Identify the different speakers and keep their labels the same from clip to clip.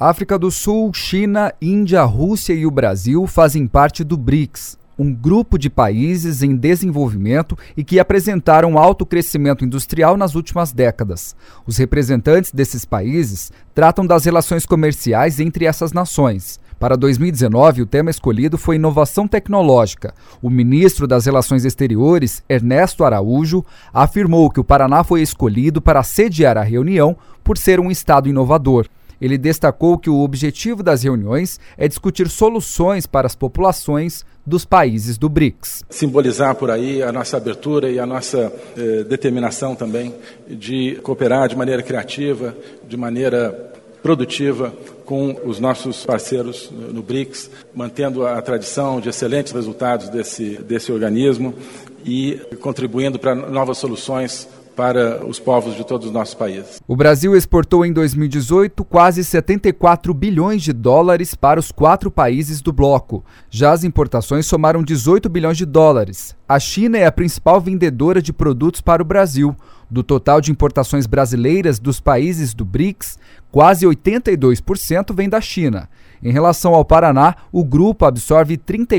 Speaker 1: África do Sul, China, Índia, Rússia e o Brasil fazem parte do BRICS, um grupo de países em desenvolvimento e que apresentaram alto crescimento industrial nas últimas décadas. Os representantes desses países tratam das relações comerciais entre essas nações. Para 2019, o tema escolhido foi inovação tecnológica. O ministro das Relações Exteriores, Ernesto Araújo, afirmou que o Paraná foi escolhido para sediar a reunião por ser um estado inovador. Ele destacou que o objetivo das reuniões é discutir soluções para as populações dos países do BRICS.
Speaker 2: Simbolizar por aí a nossa abertura e a nossa determinação também de cooperar de maneira criativa, de maneira produtiva com os nossos parceiros no BRICS, mantendo a tradição de excelentes resultados desse organismo e contribuindo para novas soluções para os povos de todos os nossos países.
Speaker 1: O Brasil exportou em 2018 quase 74 bilhões de dólares para os 4 países do bloco. Já as importações somaram 18 bilhões de dólares. A China é a principal vendedora de produtos para o Brasil. Do total de importações brasileiras dos países do BRICS, quase 82% vem da China. Em relação ao Paraná, o grupo absorve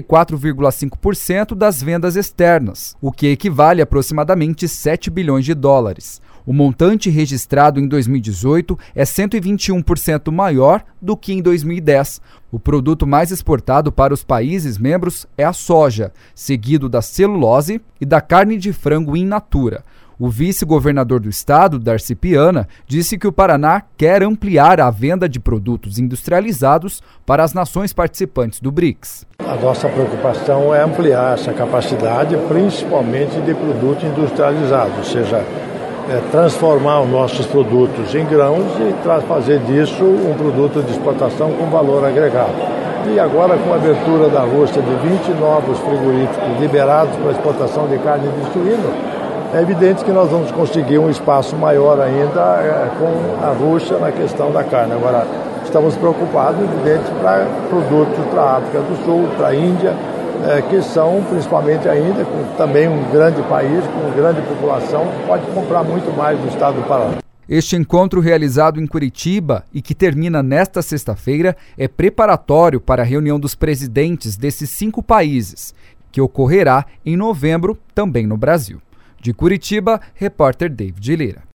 Speaker 1: 34,5% das vendas externas, o que equivale a aproximadamente 7 bilhões de dólares. O montante registrado em 2018 é 121% maior do que em 2010. O produto mais exportado para os países membros é a soja, seguido da celulose e da carne de frango in natura. O vice-governador do estado, Darcy Piana, disse que o Paraná quer ampliar a venda de produtos industrializados para as nações participantes do BRICS.
Speaker 3: A nossa preocupação é ampliar essa capacidade, principalmente de produtos industrializados, ou seja, transformar os nossos produtos em grãos e fazer disso um produto de exportação com valor agregado. E agora, com a abertura da Rússia de 20 novos frigoríficos liberados para exportação de carne de suíno, é evidente que nós vamos conseguir um espaço maior ainda com a Rússia na questão da carne. Agora, estamos preocupados, evidente, para produtos para a África do Sul, para a Índia, que são, principalmente a Índia, também um grande país, com grande população, pode comprar muito mais do estado do Paraná.
Speaker 1: Este encontro realizado em Curitiba e que termina nesta sexta-feira é preparatório para a reunião dos presidentes desses 5 países, que ocorrerá em novembro também no Brasil. De Curitiba, repórter David Lira.